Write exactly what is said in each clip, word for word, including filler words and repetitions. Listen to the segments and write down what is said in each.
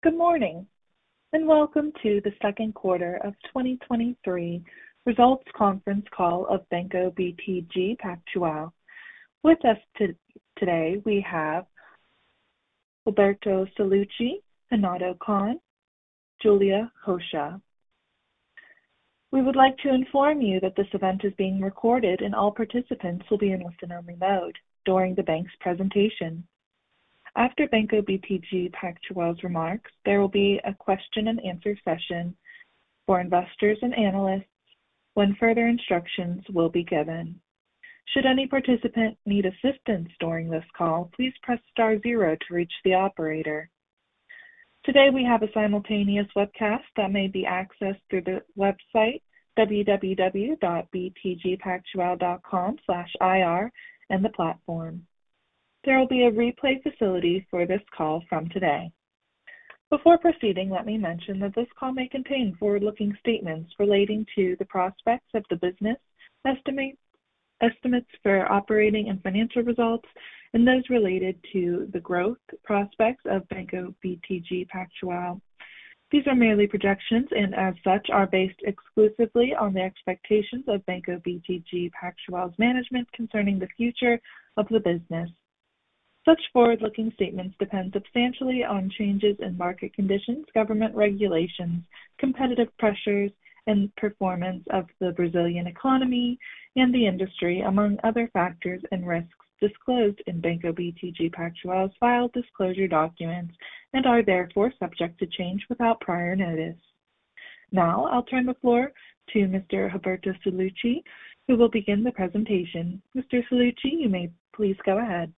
Good morning, and welcome to the second quarter of twenty twenty-three results conference call of Banco B T G Pactual. With us today, we have Roberto Sallouti, Renato Cohn, Julia Rocha. We would like to inform you that this event is being recorded and all participants will be in listen-only mode during the bank's presentation. After Banco B T G Pactual's remarks, there will be a question and answer session for investors and analysts when further instructions will be given. Should any participant need assistance during this call, please press star zero to reach the operator. Today we have a simultaneous webcast that may be accessed through the website w w w dot b t g pactual dot com slash i r and the platform. There will be a replay facility for this call from today. Before proceeding, let me mention that this call may contain forward-looking statements relating to the prospects of the business, estimate, estimates for operating and financial results, and those related to the growth prospects of Banco B T G Pactual. These are merely projections and as such are based exclusively on the expectations of Banco B T G Pactual's management concerning the future of the business. Such forward-looking statements depend substantially on changes in market conditions, government regulations, competitive pressures, and performance of the Brazilian economy and the industry, among other factors and risks disclosed in Banco B T G Pactual's filed disclosure documents and are therefore subject to change without prior notice. Now, I'll turn the floor to Mister Roberto Sallouti, who will begin the presentation. Mister Sallouti, you may please go ahead.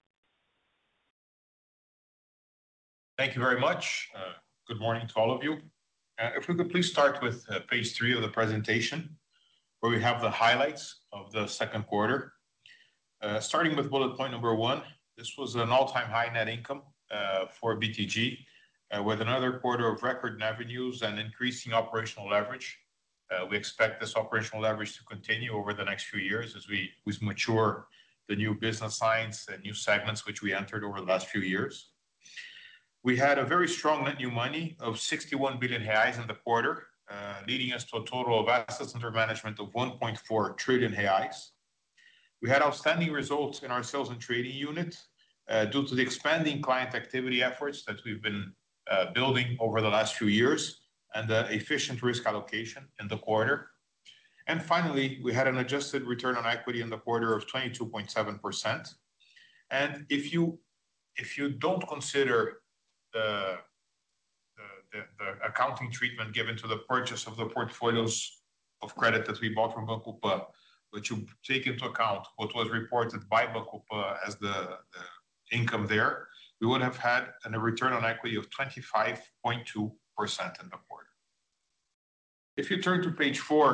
Thank you very much. Uh, good morning to all of you. Uh, if we could please start with uh, page three of the presentation, where we have the highlights of the second quarter. Uh, starting with bullet point number one, this was an all-time high net income uh, for B T G, uh, with another quarter of record revenues and increasing operational leverage. Uh, we expect this operational leverage to continue over the next few years as we, we mature the new business lines and new segments which we entered over the last few years. We had a very strong net new money of sixty-one billion reais in the quarter, uh, leading us to a total of assets under management of one point four trillion reais. We had outstanding results in our sales and trading unit uh, due to the expanding client activity efforts that we've been uh, building over the last few years and the efficient risk allocation in the quarter. And finally, we had an adjusted return on equity in the quarter of twenty-two point seven percent. And if you, if you don't consider The, the, the accounting treatment given to the purchase of the portfolios of credit that we bought from Banco Pan, but you take into account what was reported by Banco Pan as the, the income there, we would have had a return on equity of twenty-five point two percent in the quarter. If you turn to page four,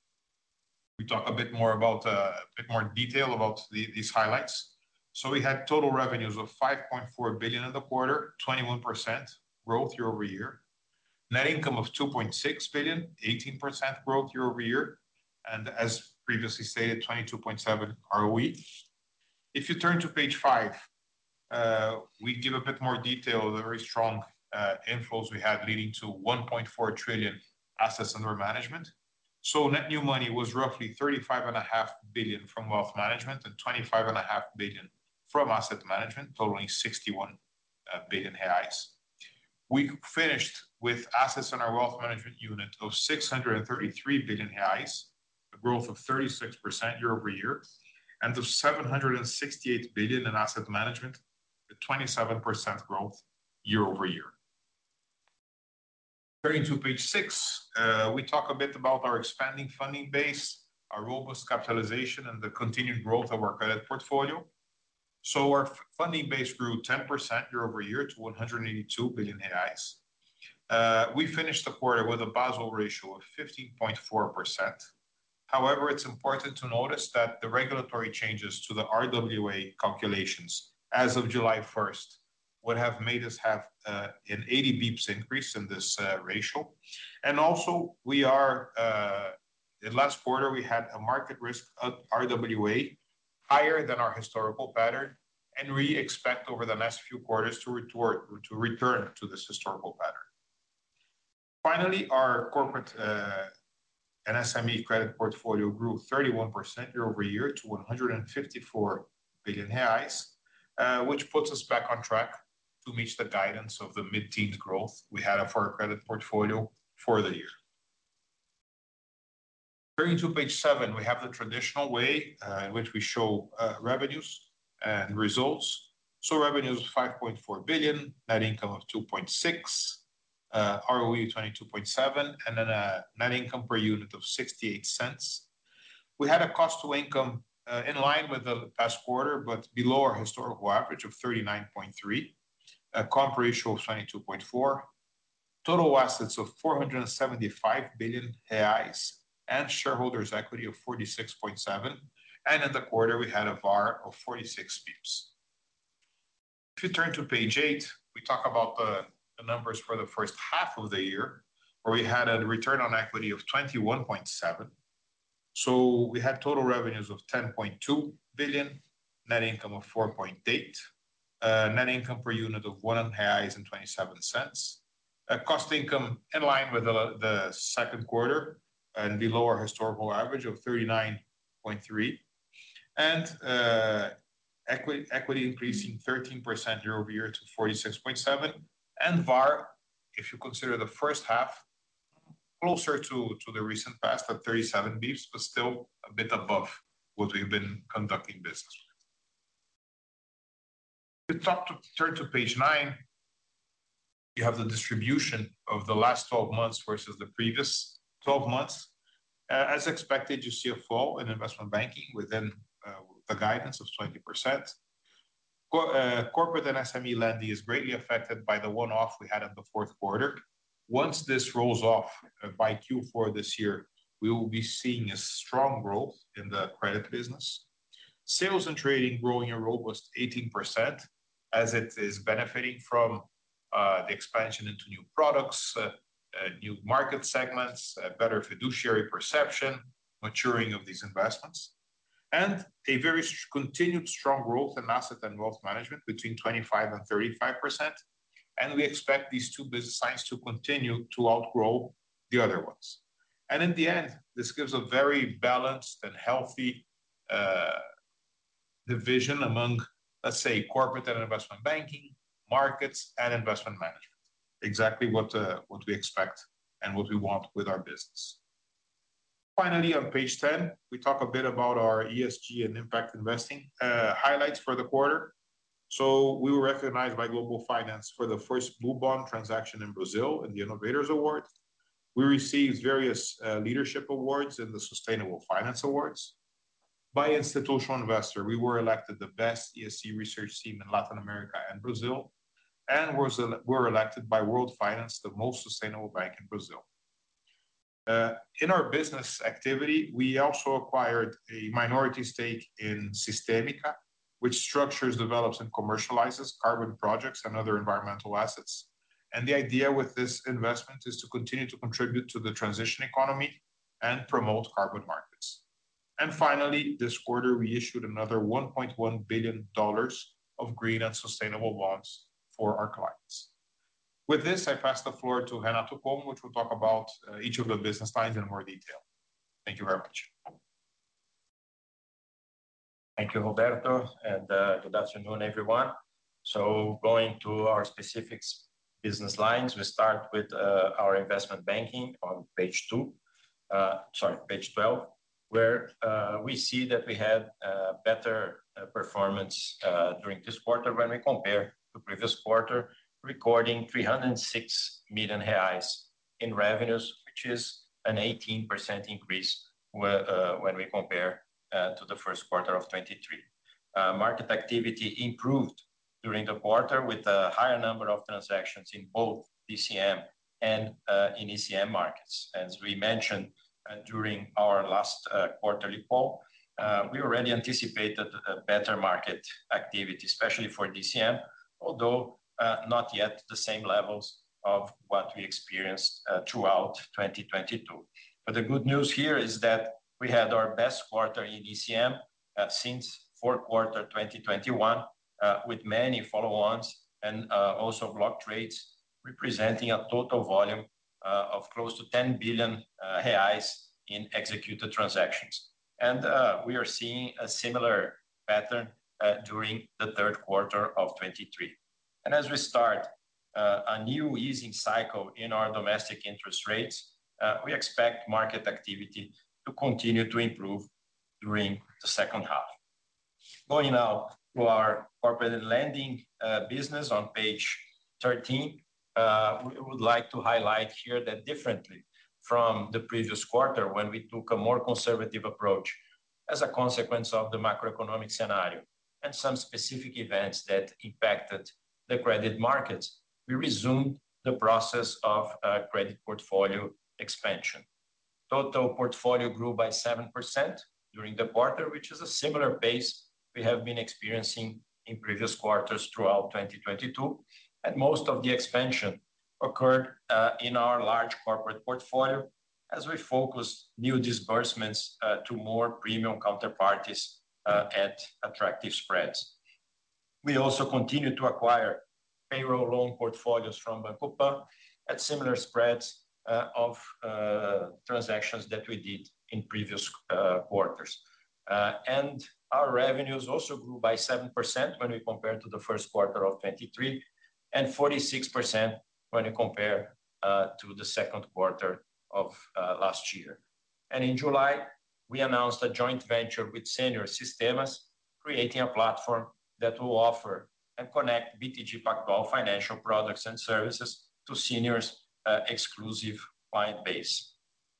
we talk a bit more about uh, a bit more detail about the, these highlights. So we had total revenues of five point four billion in the quarter, twenty-one percent growth year over year. Net income of two point six billion, eighteen percent growth year over year. And as previously stated, twenty-two point seven R O E. If you turn to page five, uh, we give a bit more detail of the very strong uh, inflows we had leading to one point four trillion assets under management. So net new money was roughly thirty-five point five billion from wealth management and twenty-five point five billion from asset management, totaling sixty-one uh, billion reais. We finished with assets in our wealth management unit of six hundred thirty-three billion reais, a growth of thirty-six percent year over year, and of seven hundred sixty-eight billion in asset management, a twenty-seven percent growth year over year. Turning to page six, uh, we talk a bit about our expanding funding base, our robust capitalization, and the continued growth of our credit portfolio. So our funding base grew ten percent year over year to one hundred eighty-two billion reais. Uh, we finished the quarter with a Basel ratio of fifteen point four percent. However, it's important to notice that the regulatory changes to the R W A calculations as of July first would have made us have uh, an eighty bips increase in this uh, ratio. And also we are, uh, in last quarter, we had a market risk R W A higher than our historical pattern, and we expect over the next few quarters to return to return to this historical pattern. Finally, our corporate uh, and S M E credit portfolio grew thirty-one percent year-over-year to one hundred fifty-four billion reais, uh, which puts us back on track to meet the guidance of the mid-teens growth we had for our credit portfolio for the year. Turning to page seven, we have the traditional way uh, in which we show uh, revenues and results. So revenues of five point four billion, net income of two point six, uh, R O E twenty-two point seven, and then a net income per unit of sixty-eight cents. We had a cost to income uh, in line with the past quarter, but below our historical average of thirty-nine point three, a comp ratio of twenty-two point four, total assets of four hundred seventy-five billion reais, and shareholders' equity of forty-six point seven. And in the quarter, we had a V A R of forty-six pips. If you turn to page eight, we talk about the, the numbers for the first half of the year, where we had a return on equity of twenty-one point seven. So we had total revenues of ten point two billion, net income of four point eight, uh, net income per unit of one reais and twenty-seven cents, uh, cost income in line with the, the second quarter and below our historical average of thirty-nine point three, and uh, equity, equity increasing thirteen percent year over year to forty-six point seven, and V A R, if you consider the first half, closer to, to the recent past at thirty-seven bips, but still a bit above what we've been conducting business with. If you talk to, turn to page nine, you have the distribution of the last twelve months versus the previous twelve months. Uh, as expected, you see a fall in investment banking within uh, the guidance of twenty percent. Co- uh, corporate and S M E lending is greatly affected by the one-off we had in the fourth quarter. Once this rolls off uh, by Q four this year, we will be seeing a strong growth in the credit business. Sales and trading growing a robust eighteen percent, as it is benefiting from uh, the expansion into new products, uh, uh, new market segments, uh, better fiduciary perception, maturing of these investments, and a very st- continued strong growth in asset and wealth management between twenty-five and thirty-five percent. And we expect these two business lines to continue to outgrow the other ones. And in the end, this gives a very balanced and healthy uh, division among, let's say, corporate and investment banking, markets, and investment management. Exactly what, uh, what we expect and what we want with our business. Finally, on page ten, we talk a bit about our E S G and impact investing uh, highlights for the quarter. So we were recognized by Global Finance for the first blue bond transaction in Brazil in the Innovators Award. We received various uh, leadership awards in the Sustainable Finance Awards. By Institutional Investor, we were elected the best E S G research team in Latin America and Brazil, and was, were elected by World Finance the most sustainable bank in Brazil. Uh, in our business activity, we also acquired a minority stake in Systemica, which structures, develops, and commercializes carbon projects and other environmental assets. And the idea with this investment is to continue to contribute to the transition economy and promote carbon markets. And finally, this quarter, we issued another one point one billion dollars of green and sustainable bonds for our clients. With this, I pass the floor to Renato Cohn, which will talk about uh, each of the business lines in more detail. Thank you very much. Thank you, Roberto, and uh, good afternoon, everyone. So going to our specific business lines, we start with uh, our investment banking on page two, uh, sorry, page twelve, where uh, we see that we had uh, better uh, performance uh, during this quarter when we compare to previous quarter, recording three hundred six million reais in revenues, which is an eighteen percent increase uh, when we compare Uh, to the first quarter of twenty-three. Uh, market activity improved during the quarter with a higher number of transactions in both D C M and uh, in E C M markets. As we mentioned uh, during our last uh, quarterly call, uh, we already anticipated a better market activity, especially for D C M, although uh, not yet the same levels of what we experienced uh, throughout twenty twenty-two. But the good news here is that we had our best quarter in E C M uh, since fourth quarter twenty twenty-one, uh, with many follow-ons and uh, also block trades, representing a total volume uh, of close to ten billion uh, reais in executed transactions. And uh, we are seeing a similar pattern uh, during the third quarter of twenty-three. And as we start uh, a new easing cycle in our domestic interest rates, uh, we expect market activity to continue to improve during the second half. Going now to our corporate lending uh, business on page thirteen, uh, we would like to highlight here that differently from the previous quarter when we took a more conservative approach as a consequence of the macroeconomic scenario and some specific events that impacted the credit markets, we resumed the process of uh, credit portfolio expansion. Total portfolio grew by seven percent during the quarter, which is a similar pace we have been experiencing in previous quarters throughout twenty twenty-two. And most of the expansion occurred uh, in our large corporate portfolio as we focused new disbursements uh, to more premium counterparties uh, at attractive spreads. We also continue to acquire payroll loan portfolios from Banco Pan at similar spreads uh, of uh, transactions that we did in previous uh, quarters. Uh, and our revenues also grew by seven percent when we compare to the first quarter of twenty-three and forty-six percent when we compare uh, to the second quarter of uh, last year. And in July, we announced a joint venture with Senior Sistemas, creating a platform that will offer and connect B T G Pactual financial products and services to Senior's uh, exclusive client base.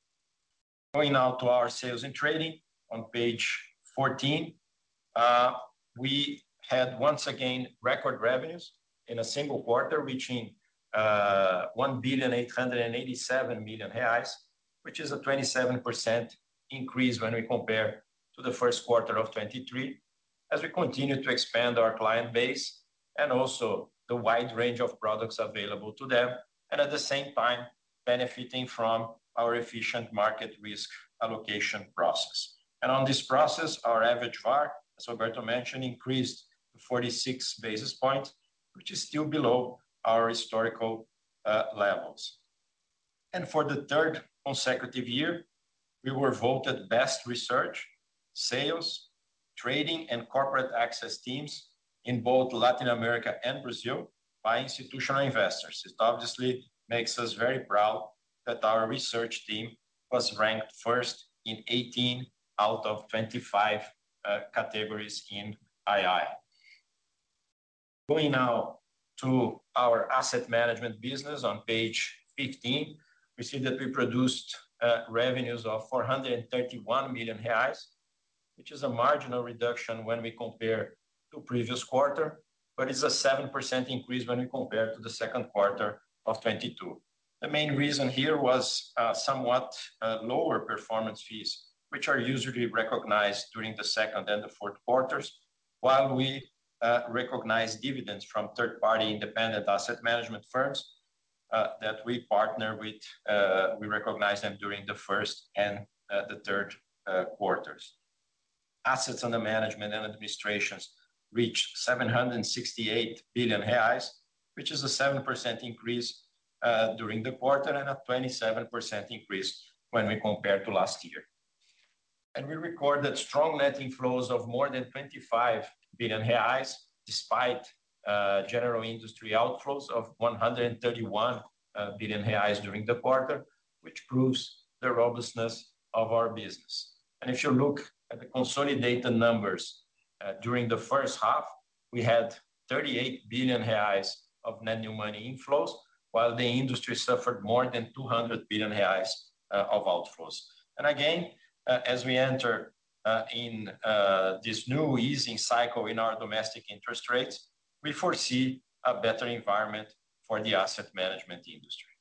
Going now to our sales and trading on page fourteen, uh, we had once again record revenues in a single quarter, reaching uh, one billion eight hundred eighty-seven million reais, which is a twenty-seven percent increase when we compare to the first quarter of twenty-three, as we continue to expand our client base and also the wide range of products available to them, and at the same time benefiting from our efficient market risk allocation process. And on this process, our average V A R, as Roberto mentioned, increased to forty-six basis points, which is still below our historical uh, levels. And for the third consecutive year, we were voted best research, sales, trading, and corporate access teams in both Latin America and Brazil by institutional investors. It obviously makes us very proud that our research team was ranked first in eighteen out of twenty-five uh, categories in I I. Going now to our asset management business on page fifteen, we see that we produced uh, revenues of four hundred thirty-one million reais, which is a marginal reduction when we compare to previous quarter, but it's a seven percent increase when we compare to the second quarter of twenty-two. The main reason here was uh, somewhat uh, lower performance fees, which are usually recognized during the second and the fourth quarters, while we uh, recognize dividends from third-party independent asset management firms uh, that we partner with. Uh, we recognize them during the first and uh, the third uh, quarters. Assets under management and administrations reached seven hundred sixty-eight billion reais, which is a seven percent increase uh, during the quarter and a twenty-seven percent increase when we compare to last year. And we recorded strong net inflows of more than twenty-five billion reais, despite uh, general industry outflows of one hundred thirty-one uh, billion reais during the quarter, which proves the robustness of our business. And if you look at the consolidated numbers uh, during the first half, we had thirty-eight billion reais of net new money inflows, while the industry suffered more than two hundred billion reais uh, of outflows. And again, uh, as we enter uh, in uh, this new easing cycle in our domestic interest rates, we foresee a better environment for the asset management industry.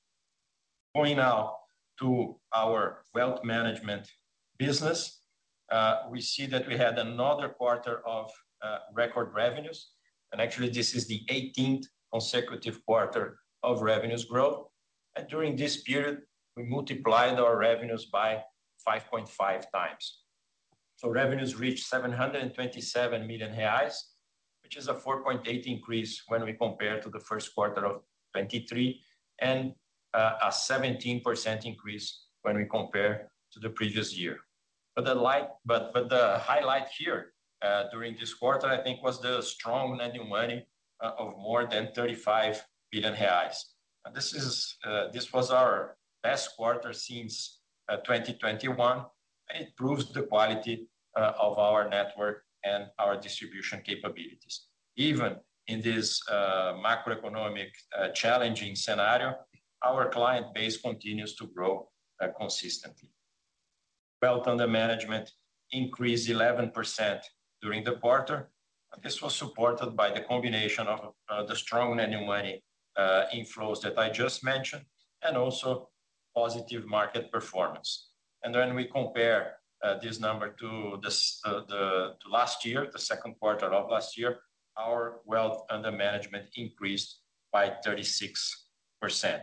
Going now to our wealth management business, uh, we see that we had another quarter of uh, record revenues. And actually, this is the eighteenth consecutive quarter of revenues growth. And during this period, we multiplied our revenues by five point five times. So revenues reached seven hundred twenty-seven million reais, which is a four point eight increase when we compare to the first quarter of twenty-three, and a seventeen percent increase when we compare to the previous year. But the, light, but, but the highlight here uh, during this quarter, I think, was the strong net new money uh, of more than thirty-five billion reais. And this, is, uh, this was our best quarter since uh, twenty twenty-one, and it proves the quality uh, of our network and our distribution capabilities. Even in this uh, macroeconomic uh, challenging scenario, our client base continues to grow uh, consistently. Wealth under management increased eleven percent during the quarter. This was supported by the combination of uh, the strong net new money uh, inflows that I just mentioned, and also positive market performance. And when we compare uh, this number to, this, uh, the, to last year, the second quarter of last year, our wealth under management increased by thirty-six percent.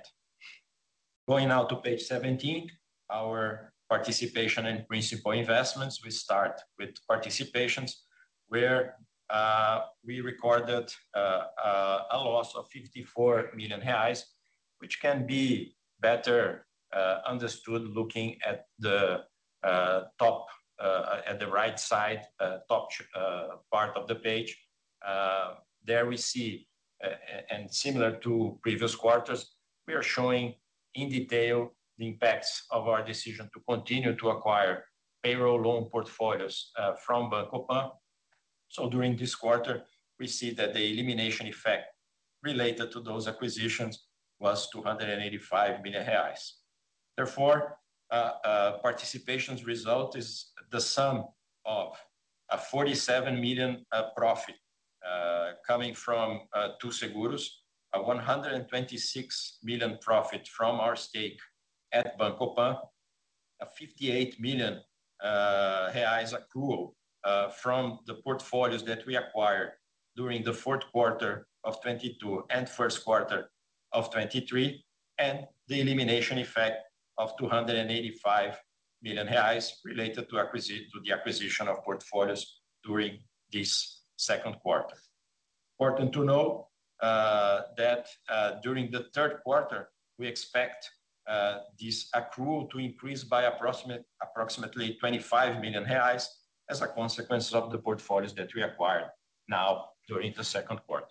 Going now to page seventeen, our participation in principal investments. We start with participations, where uh, we recorded uh, uh, a loss of fifty-four million reais, which can be better uh, understood looking at the uh, top, uh, at the right side, uh, top uh, part of the page. Uh, there we see, uh, and similar to previous quarters, we are showing in detail the impacts of our decision to continue to acquire payroll loan portfolios uh, from Banco Pan. So during this quarter, we see that the elimination effect related to those acquisitions was two hundred eighty-five million reais. Therefore, uh, uh, participation's result is the sum of a forty-seven million uh, profit uh, coming from uh, Too Seguros, a one hundred twenty-six million profit from our stake at Banco Pan, a fifty-eight million uh, reais accrual uh, from the portfolios that we acquired during the fourth quarter of twenty-two and first quarter of twenty-three, and the elimination effect of two hundred eighty-five million reais related to, acquisi- to the acquisition of portfolios during this second quarter. Important to know uh, that uh, during the third quarter, we expect uh, this accrual to increase by approximate, approximately twenty-five million reais as a consequence of the portfolios that we acquired now during the second quarter.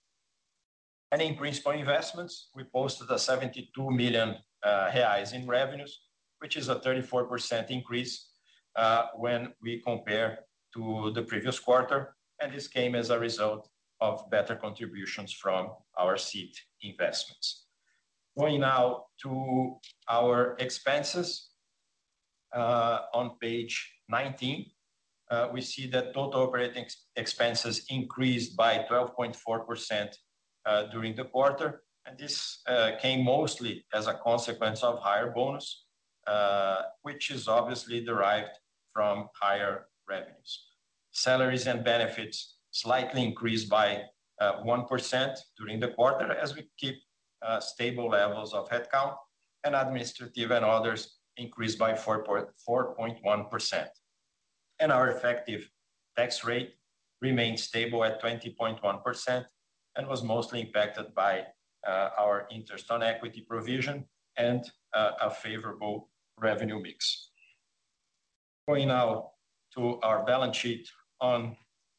And in principal investments, we posted a seventy-two million uh, reais in revenues, which is a thirty-four percent increase uh, when we compare to the previous quarter. And this came as a result of better contributions from our seed investments. Going now to our expenses, uh, on page nineteen, uh, we see that total operating ex- expenses increased by twelve point four percent uh, during the quarter. And this uh, came mostly as a consequence of higher bonus, uh, which is obviously derived from higher revenues. Salaries and benefits slightly increased by uh, one percent during the quarter as we keep uh, stable levels of headcount, and administrative and others increased by four point one percent. And our effective tax rate remained stable at twenty point one percent and was mostly impacted by uh, our interest on equity provision and uh, a favorable revenue mix. Going now to our balance sheet on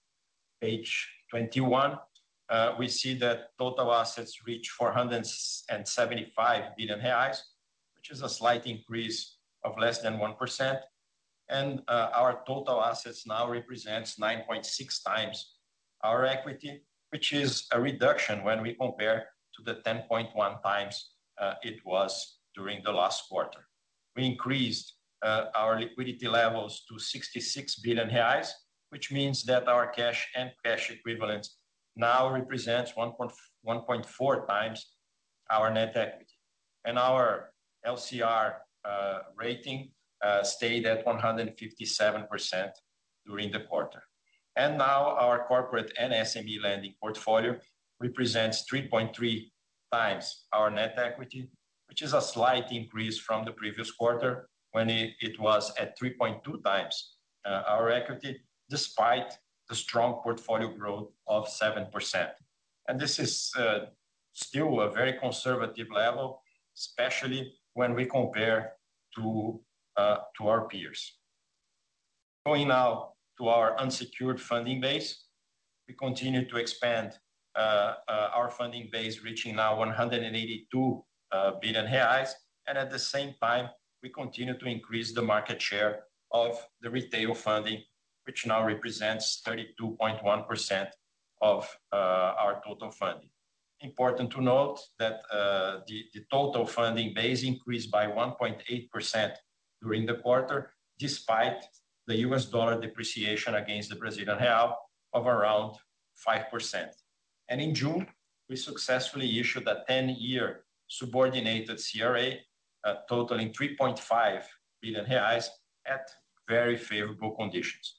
page twenty-one, uh, we see that total assets reach four hundred seventy-five billion reais, which is a slight increase of less than one percent. And uh, our total assets now represents nine point six times our equity, which is a reduction when we compare to the ten point one times uh, it was during the last quarter. We increased uh, our liquidity levels to sixty-six billion reais, which means that our cash and cash equivalents now represents one point four times our net equity. And our L C R uh, rating uh, stayed at one hundred fifty-seven percent during the quarter. And now our corporate and S M E lending portfolio represents three point three times our net equity, which is a slight increase from the previous quarter when it, it was at three point two times uh, our equity, despite the strong portfolio growth of seven percent. And this is uh, still a very conservative level, especially when we compare to, uh, to our peers. Going now to our unsecured funding base, we continue to expand uh, uh, our funding base, reaching now one hundred eighty-two uh, billion reais, and at the same time, we continue to increase the market share of the retail funding, which now represents thirty-two point one percent of uh, our total funding. Important to note that uh, the, the total funding base increased by one point eight percent during the quarter, despite the U S dollar depreciation against the Brazilian real of around five percent. And in June, we successfully issued a ten-year subordinated C R A uh, totaling three point five billion reais at very favorable conditions.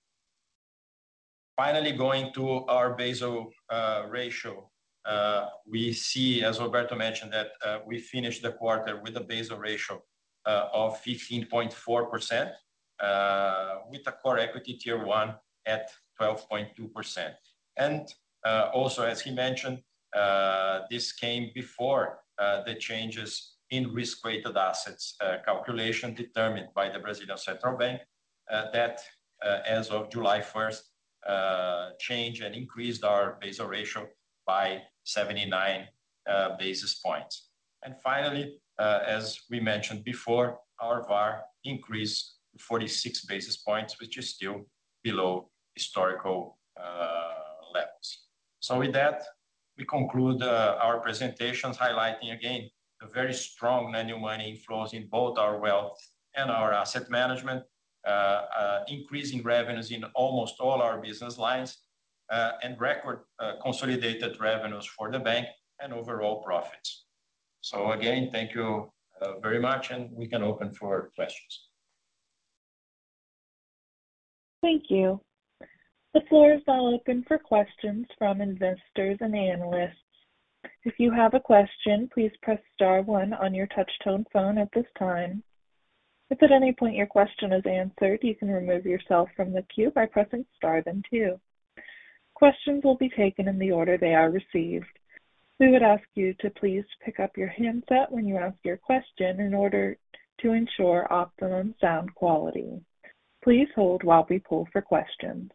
Finally, going to our Basel uh, ratio, uh, we see, as Roberto mentioned, that uh, we finished the quarter with a Basel ratio uh, of fifteen point four percent, uh, with a core equity tier one at twelve point two percent. And uh, also, as he mentioned, uh, this came before uh, the changes in risk-weighted assets uh, calculation determined by the Brazilian Central Bank uh, that, uh, as of July first, uh, changed and increased our Basel ratio by seventy-nine uh, basis points. And finally, uh, as we mentioned before, our V A R increased to forty-six basis points, which is still below historical uh, levels. So with that, we conclude uh, our presentations, highlighting again the very strong net new money inflows in both our wealth and our asset management, uh, uh, increasing revenues in almost all our business lines, uh, and record uh, consolidated revenues for the bank and overall profits. So again, thank you uh, very much, and we can open for questions. Thank you. The floor is now open for questions from investors and analysts. If you have a question, please press star one on your touch-tone phone at this time. If at any point your question is answered, you can remove yourself from the queue by pressing star then two. Questions will be taken in the order they are received. We would ask you to please pick up your handset when you ask your question in order to ensure optimum sound quality. Please hold while we pull for questions.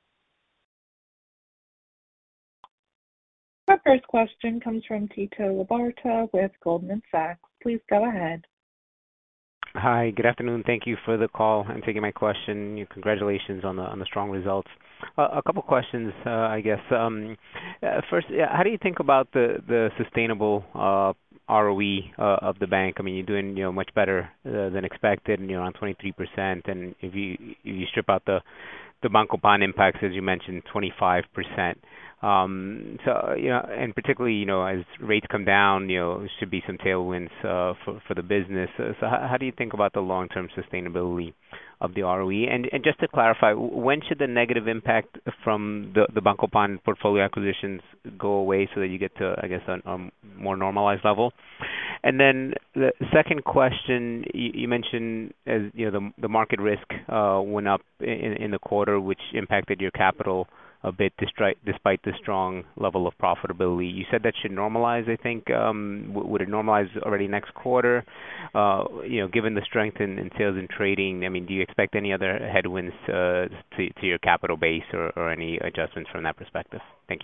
Our first question comes from Tito Labarta with Goldman Sachs. Please go ahead. Hi, good afternoon. Thank you for the call and taking my question. Congratulations on the on the strong results. Uh, a couple questions, uh, I guess. Um, uh, first, how do you think about the the sustainable uh, R O E uh, of the bank? I mean, you're doing you know much better uh, than expected, and you're on twenty-three percent. And if you if you strip out the the Banco Pan impacts, as you mentioned, twenty-five percent. Um, so, you know, and particularly, you know, as rates come down, you know, there should be some tailwinds uh, for, for the business. So, so how, how do you think about the long-term sustainability of the R O E? And, and just to clarify, when should the negative impact from the, the Banco Pan portfolio acquisitions go away so that you get to, I guess, a, a more normalized level? And then the second question, you, you mentioned, as you know, the, the market risk uh, went up in, in the quarter, which impacted your capital a bit despite despite the strong level of profitability. You said that should normalize, I think. Um, w- would it normalize already next quarter? Uh, you know, given the strength in, in sales and trading, I mean, do you expect any other headwinds uh, to, to your capital base or, or any adjustments from that perspective? Thank you.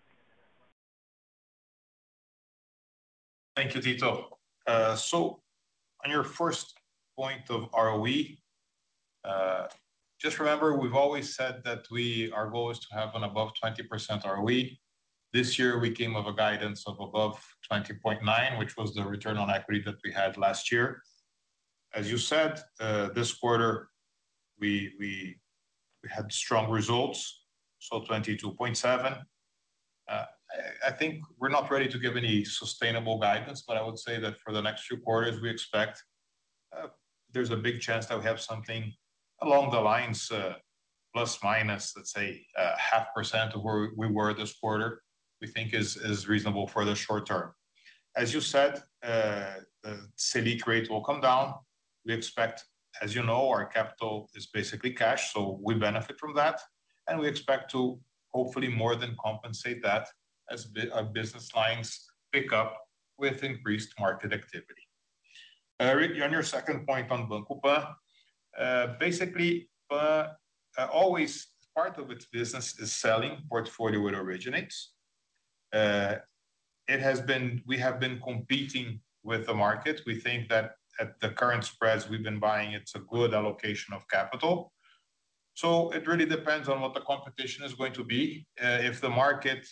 Thank you, Tito. Uh, so on your first point of R O E, uh, just remember, we've always said that we our goal is to have an above twenty percent R O E. This year, we came with a guidance of above twenty point nine, which was the return on equity that we had last year. As you said, uh, this quarter, we, we, we had strong results, so twenty-two point seven. Uh, I, I think we're not ready to give any sustainable guidance, but I would say that for the next few quarters, we expect uh, there's a big chance that we have something along the lines, uh, plus minus, let's say, uh, half percent of where we were this quarter, we think is, is reasonable for the short term. As you said, uh, the Selic rate will come down. We expect, as you know, our capital is basically cash, so we benefit from that. And we expect to hopefully more than compensate that as our business lines pick up with increased market activity. On your second point on Banco Pan, basically, Pan always part of its business is selling portfolio it originates. It has been, we have been competing with the market. We think that at the current spreads we've been buying, it's a good allocation of capital. So it really depends on what the competition is going to be. If the market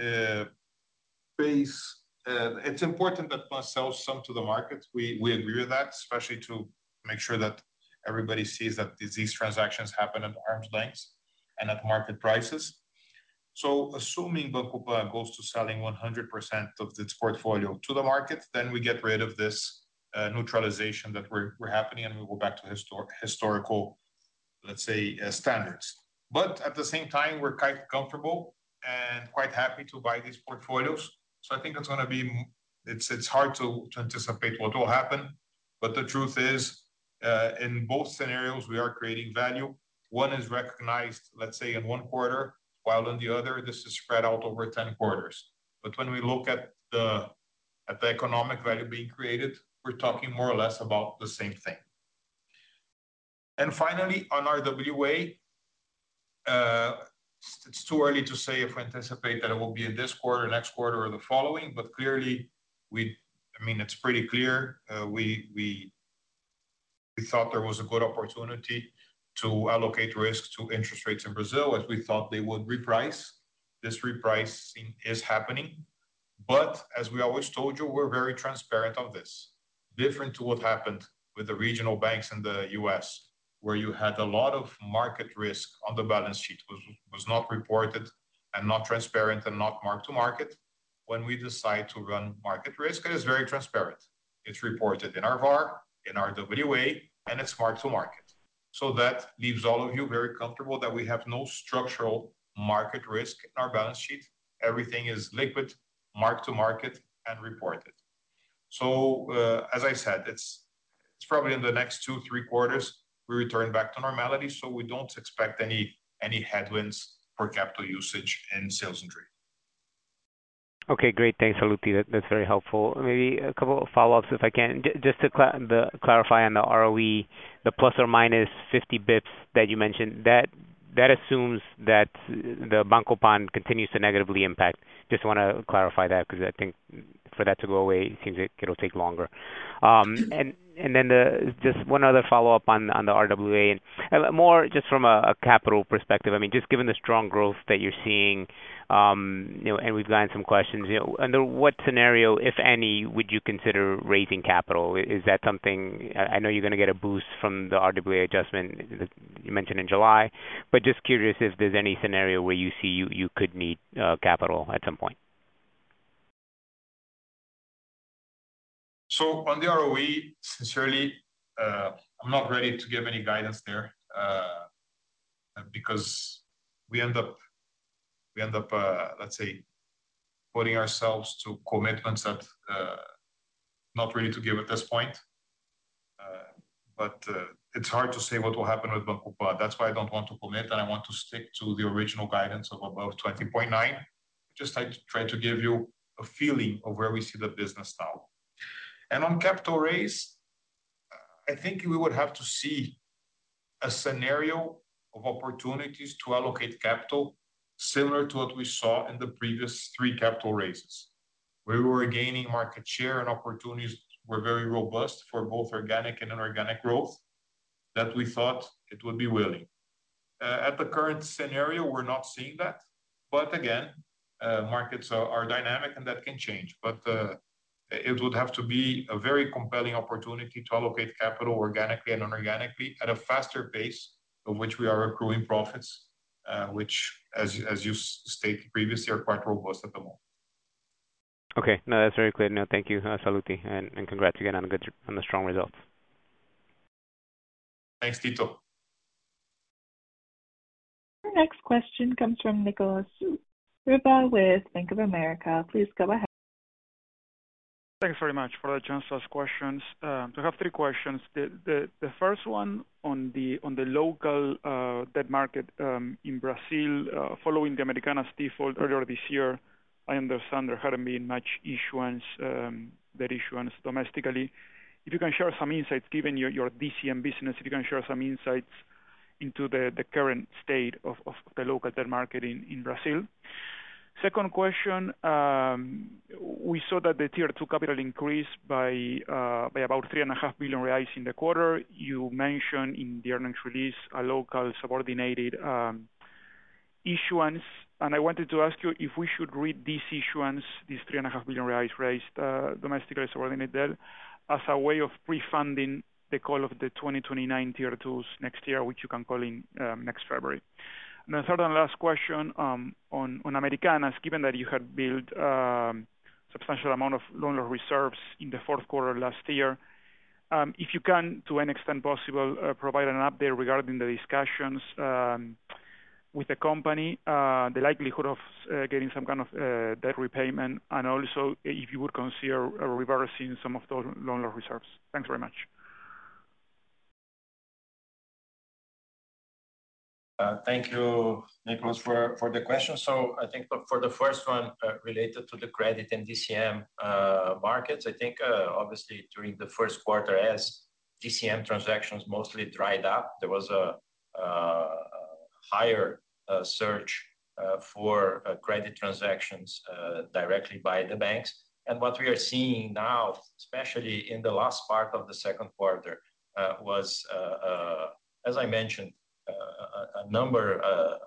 pays, it's important that Pan sells some to the market. We, we agree with that, especially to make sure that everybody sees that these transactions happen at arm's length and at market prices. So assuming Banco Pan goes to selling one hundred percent of its portfolio to the market, then we get rid of this uh, neutralization that we're, we're happening, and we go back to histor- historical, let's say, uh, standards. But at the same time, we're quite comfortable and quite happy to buy these portfolios. So I think it's going to be, it's it's hard to, to anticipate what will happen. But the truth is, uh, in both scenarios, we are creating value. One is recognized, let's say, in one quarter, while in the other, this is spread out over ten quarters. But when we look at the at the economic value being created, we're talking more or less about the same thing. And finally, on R W A, uh, it's too early to say if we anticipate that it will be in this quarter, next quarter, or the following. But clearly, we, I mean, it's pretty clear. Uh, we we we thought there was a good opportunity to allocate risk to interest rates in Brazil, as we thought they would reprice. This repricing is happening. But as we always told you, we're very transparent on this. Different to what happened with the regional banks in the U S, where you had a lot of market risk on the balance sheet, was, was not reported and not transparent and not marked to market. When we decide to run market risk, it is very transparent. It's reported in our V A R, in our R W A, and it's marked to market. So that leaves all of you very comfortable that we have no structural market risk in our balance sheet. Everything is liquid, marked to market, and reported. So uh, as I said, it's it's probably in the next two, three quarters, we return back to normality. So we don't expect any any headwinds for capital usage in sales and trade. Okay, great. Thanks, Sallouti. That, that's very helpful. Maybe a couple of follow-ups if I can. J- just to cl- the, clarify on the R O E, the plus or minus fifty bips that you mentioned, that that assumes that the Banco Pan continues to negatively impact. Just want to clarify that because I think for that to go away, it seems like it'll take longer. Um, and and then the, just one other follow-up on on the R W A, and uh, more just from a, a capital perspective. I mean, just given the strong growth that you're seeing, um, you know, and we've gotten some questions. You know, under what scenario, if any, would you consider raising capital? Is that something? I know you're going to get a boost from the R W A adjustment that you mentioned in July, but just curious if there's any scenario where you see you you could need uh, capital at some point. So on the R O E, sincerely, uh, I'm not ready to give any guidance there uh, because we end up, we end up, uh, let's say, putting ourselves to commitments that uh, not ready to give at this point. Uh, but uh, it's hard to say what will happen with Banco Pan. That's why I don't want to commit, and I want to stick to the original guidance of above twenty point nine. Just like to try to give you a feeling of where we see the business now. And on capital raise, I think we would have to see a scenario of opportunities to allocate capital similar to what we saw in the previous three capital raises, where we were gaining market share and opportunities were very robust for both organic and inorganic growth, that we thought it would be willing. Uh, at the current scenario, we're not seeing that. But again, uh, markets are, are dynamic and that can change. But uh, it would have to be a very compelling opportunity to allocate capital organically and inorganically at a faster pace of which we are accruing profits, uh, which, as, as you stated previously, are quite robust at the moment. Okay, no, that's very clear. No, thank you, uh, Sallouti, and, and congrats again on the good on the strong results. Thanks, Tito. Our next question comes from Nicolas Riva with Bank of America. Please go ahead. Thanks very much for the chance to ask questions. Um, I have three questions. The, the the first one on the on the local uh, debt market um, in Brazil, uh, following the Americanas default earlier this year. I understand there hadn't been much issuance, um, debt issuance domestically. If you can share some insights, given your, your D C M business, if you can share some insights into the, the current state of, of the local debt market in, in Brazil. Second question, um, we saw that the Tier two capital increased by uh, by about three point five billion reais in the quarter. You mentioned in the earnings release a local subordinated um, issuance, and I wanted to ask you if we should read this issuance, this three point five billion reais raised uh, domestically subordinated debt, as a way of pre-funding the call of the twenty twenty-nine Tier twos next year, which you can call in um, next February. And the third and last question um, on, on Americanas, given that you had built um, substantial amount of loan loss reserves in the fourth quarter last year, um, if you can, to an extent possible, uh, provide an update regarding the discussions um, with the company, uh, the likelihood of uh, getting some kind of uh, debt repayment, and also if you would consider uh, reversing some of those loan loss reserves. Thanks very much. Uh, thank you, Nicholas, for, for the question. So I think for the first one uh, related to the credit and D C M uh, markets, I think uh, obviously during the first quarter, as D C M transactions mostly dried up, there was a, a higher uh, search uh, for uh, credit transactions uh, directly by the banks. And what we are seeing now, especially in the last part of the second quarter, uh, was, uh, uh, as I mentioned, Uh, a, a number, uh,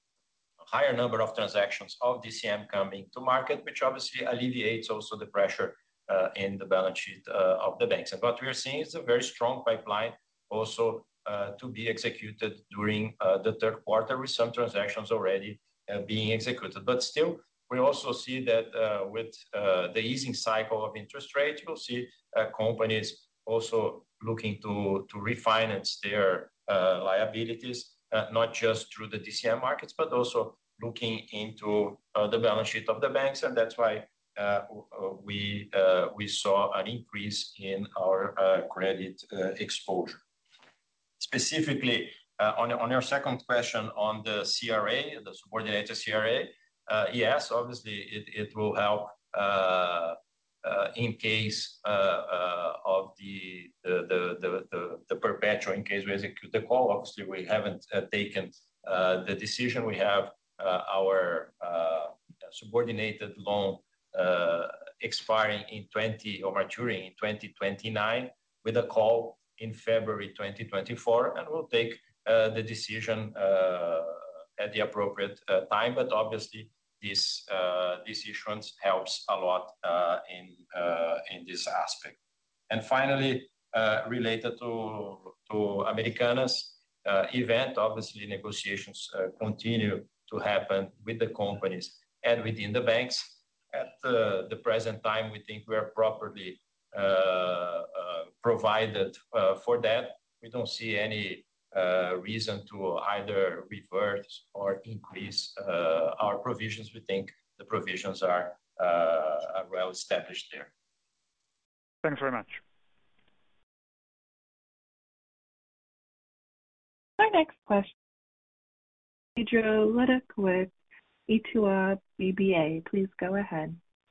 a higher number of transactions of D C M coming to market, which obviously alleviates also the pressure uh, in the balance sheet uh, of the banks. And what we are seeing is a very strong pipeline also uh, to be executed during uh, the third quarter, with some transactions already uh, being executed. But still, we also see that uh, with uh, the easing cycle of interest rates, we'll see uh, companies also looking to, to refinance their uh, liabilities, uh, not just through the D C M markets, but also looking into uh, the balance sheet of the banks. And that's why uh, we, uh, we saw an increase in our uh, credit uh, exposure. Specifically, uh, on, on your second question on the C R A, the subordinated C R A, uh, yes, obviously it, it will help uh, Uh, in case uh, uh, of the the, the the the the perpetual, in case we execute the call. Obviously, we haven't uh, taken uh, the decision. We have uh, our uh, subordinated loan uh, expiring in twenty or maturing in twenty twenty-nine, with a call in February twenty twenty-four, and we'll take uh, the decision uh, at the appropriate uh, time. But obviously, This, uh, this issuance helps a lot uh, in, uh, in this aspect. And finally, uh, related to, to Americanas uh, event, obviously negotiations uh, continue to happen with the companies and within the banks. At uh, the present time, we think we are properly uh, uh, provided uh, for that. We don't see any Uh, reason to either reverse or increase uh, our provisions. We think the provisions are, uh, are well established there. Thanks very much. Our next question, Pedro Leduc with Itaú B B A. Please go ahead.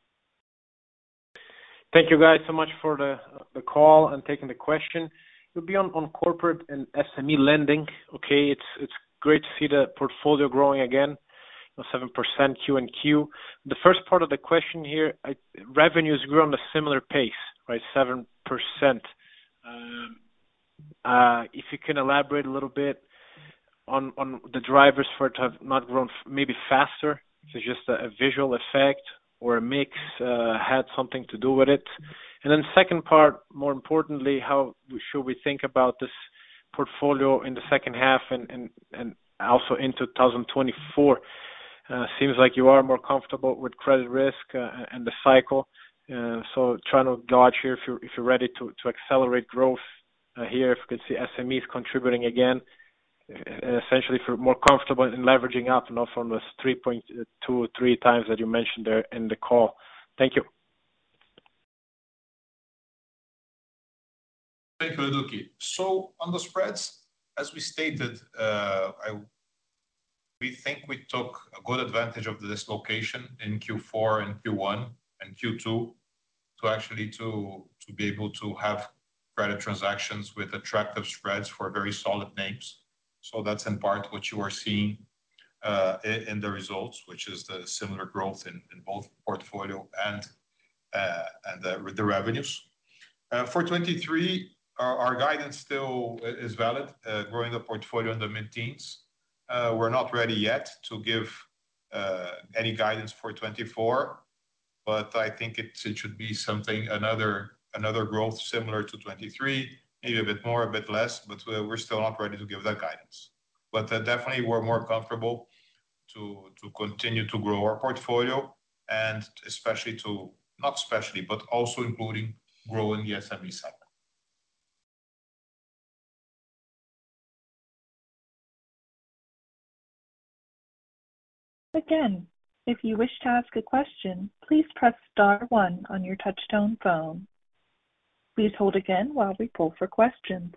Thank you guys so much for the the call and taking the question. We'll be on, on corporate and S M E lending. Okay, it's it's great to see the portfolio growing again, seven percent Q and Q. The first part of the question here, I, revenues grew on a similar pace, right, seven percent. Um, uh, if you can elaborate a little bit on, on the drivers for it to have not grown maybe faster, is it just a, a visual effect or a mix uh, had something to do with it? And then second part, more importantly, how should we think about this portfolio in the second half and, and, and also into twenty twenty-four? Uh, seems like you are more comfortable with credit risk uh, and the cycle. Uh, so trying to gauge here if you're, if you're ready to, to accelerate growth uh, here, if you could see S M Es contributing again, uh, essentially if you're more comfortable in leveraging up, you know, from the three point two, three times that you mentioned there in the call. Thank you. Thank you, Leduc. So on the spreads, as we stated, uh, I, we think we took a good advantage of the dislocation in Q four and Q one and Q two to actually to to be able to have credit transactions with attractive spreads for very solid names. So that's in part what you are seeing uh, in the results, which is the similar growth in, in both portfolio and uh, and the, the revenues. Uh, for twenty-three, our, our guidance still is valid, uh, growing the portfolio in the mid-teens. Uh, we're not ready yet to give uh, any guidance for twenty-four, but I think it, it should be something, another another growth similar to twenty-three, maybe a bit more, a bit less, but we're, we're still not ready to give that guidance. But uh, definitely we're more comfortable to, to continue to grow our portfolio, and especially to, not especially, but also including growing the S M E segment. Again, if you wish to ask a question, please press star one on your touchtone phone. Please hold again while we pull for questions.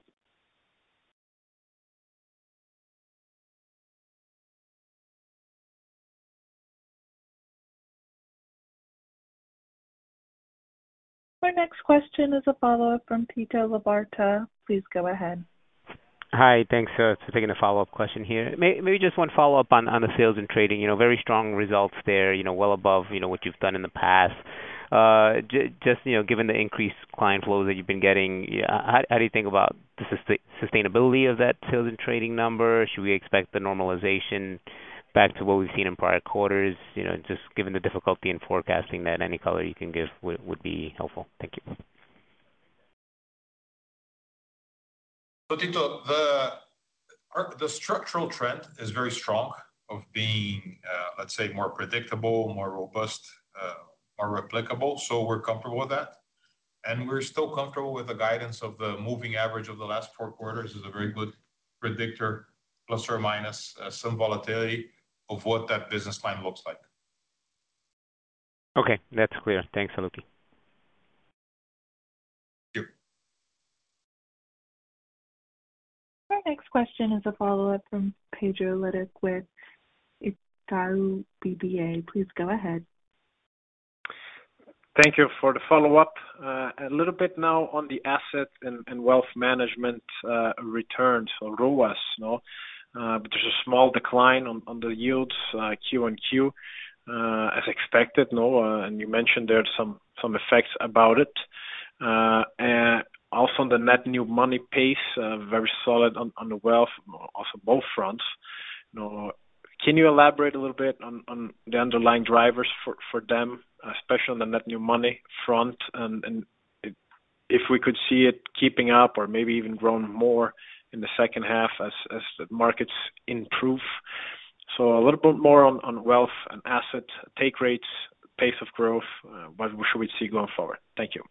Our next question is a follow-up from Tito Labarta. Please go ahead. Hi, thanks uh, for taking a follow-up question here. Maybe just one follow-up on, on the sales and trading. You know, very strong results there, you know, well above, you know, what you've done in the past. Uh, j- just, you know, given the increased client flows that you've been getting, yeah, how, how do you think about the sus- sustainability of that sales and trading number? Should we expect the normalization back to what we've seen in prior quarters? You know, just given the difficulty in forecasting that, any color you can give would, would be helpful. Thank you. So Tito, the our, the structural trend is very strong of being, uh, let's say, more predictable, more robust, uh, more replicable. So we're comfortable with that, and we're still comfortable with the guidance of the moving average of the last four quarters is a very good predictor, plus or minus uh, some volatility of what that business line looks like. Okay, that's clear. Thanks, Sallouti. Our next question is a follow-up from Pedro Leduc with Itaú B B A. Please go ahead. Thank you for the follow-up. Uh, a little bit now on the asset and, and wealth management uh, returns, or R O A S, no? Uh, but there's a small decline on, on the yields uh, Q and Q, uh, as expected, no? Uh, and you mentioned there's some, some effects about it. Uh, and also on the net new money pace, uh, very solid on, on the wealth, also both fronts. You know, can you elaborate a little bit on, on the underlying drivers for, for them, especially on the net new money front, and, and it, if we could see it keeping up or maybe even growing more in the second half as, as the markets improve? So a little bit more on, on wealth and asset take rates, pace of growth, uh, what should we see going forward? Thank you.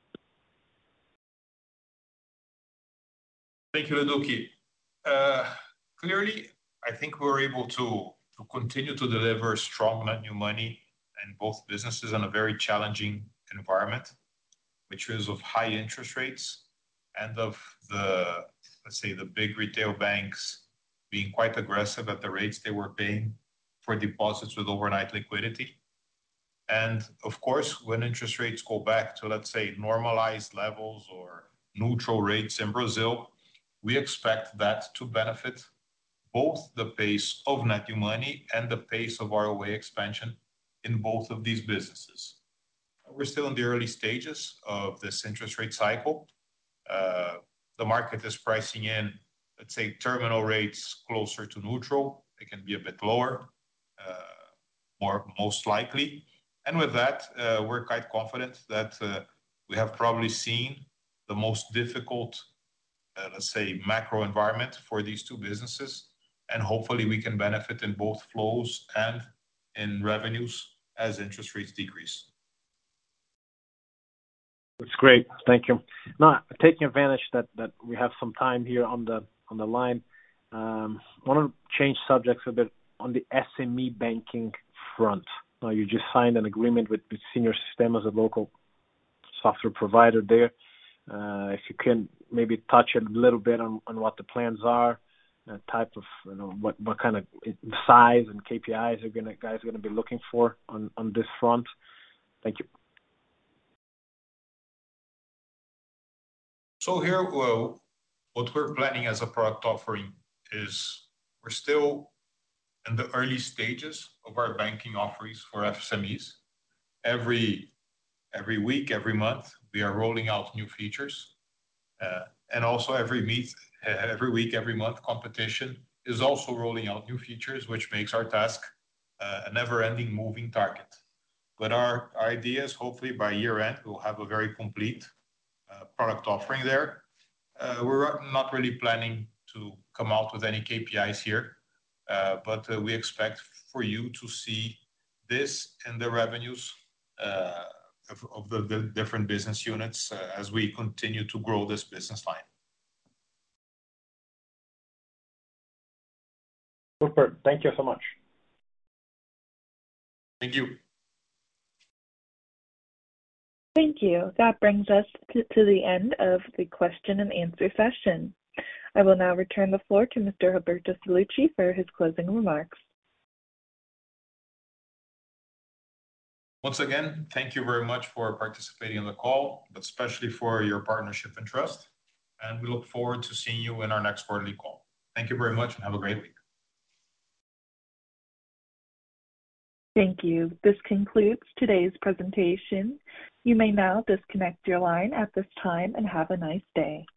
Thank you, Leduc. Uh, clearly, I think we're able to, to continue to deliver strong net new money in both businesses in a very challenging environment, which is of high interest rates and of the, let's say, the big retail banks being quite aggressive at the rates they were paying for deposits with overnight liquidity. And of course, when interest rates go back to, let's say, normalized levels or neutral rates in Brazil, we expect that to benefit both the pace of net new money and the pace of R O A expansion in both of these businesses. We're still in the early stages of this interest rate cycle. Uh, the market is pricing in, let's say, terminal rates closer to neutral. They can be a bit lower, uh, more most likely. And with that, uh, we're quite confident that uh, we have probably seen the most difficult, uh, let's say, macro environment for these two businesses. And hopefully we can benefit in both flows and in revenues as interest rates decrease. That's great. Thank you. Now, taking advantage that, that we have some time here on the on the line, um, I want to change subjects a bit on the S M E banking front. Now, you just signed an agreement with, with Senior System as a local software provider there. Uh, if you can maybe touch a little bit on, on what the plans are, uh, type of, you know, what, what kind of size and K P Is are gonna guys are gonna be looking for on, on this front? Thank you. So here, well, what we're planning as a product offering is we're still in the early stages of our banking offerings for F S M Es. Every every week, every month, we are rolling out new features, uh, and also every meet, every week, every month, competition is also rolling out new features, which makes our task uh, a never-ending moving target. But our, our idea is hopefully by year end we'll have a very complete uh, product offering there. Uh, we're not really planning to come out with any K P Is here, uh, but uh, we expect for you to see this in the revenues uh, of, of the, the different business units uh, as we continue to grow this business line. Super. Thank you so much. Thank you. Thank you. That brings us to, to the end of the question and answer session. I will now return the floor to Mister Roberto Sallouti for his closing remarks. Once again, thank you very much for participating in the call, but especially for your partnership and trust. And we look forward to seeing you in our next quarterly call. Thank you very much and have a great week. Thank you. This concludes today's presentation. You may now disconnect your line at this time and have a nice day.